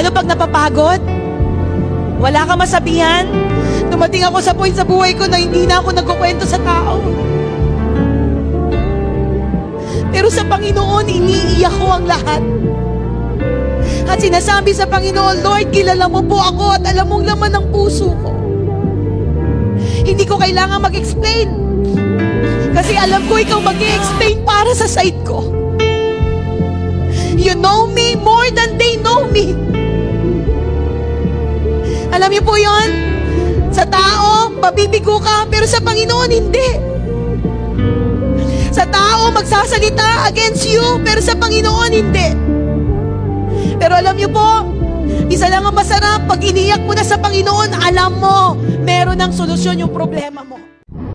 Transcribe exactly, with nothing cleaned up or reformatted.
Lalo pag napapagod, wala ka masabihan. Dumating ako sa point sa buhay ko na hindi na ako nagkukwento sa tao. Pero sa Panginoon, iniiyak ko ang lahat. At sinasabi sa Panginoon, Lord, kilala mo po ako at alam mong laman ng puso ko. Hindi ko kailangan mag-explain. Kasi alam ko ikaw mag-i-explain para sa side ko. You know me more than they know me. Alam niyo po yon? Sa tao, pabibigo ka, pero sa Panginoon, hindi. Sa tao, magsasalita against you, pero sa Panginoon, hindi. Pero alam niyo po, isa lang ang masarap, pag iniyak mo na sa Panginoon, alam mo, meron ng solusyon yung problema mo.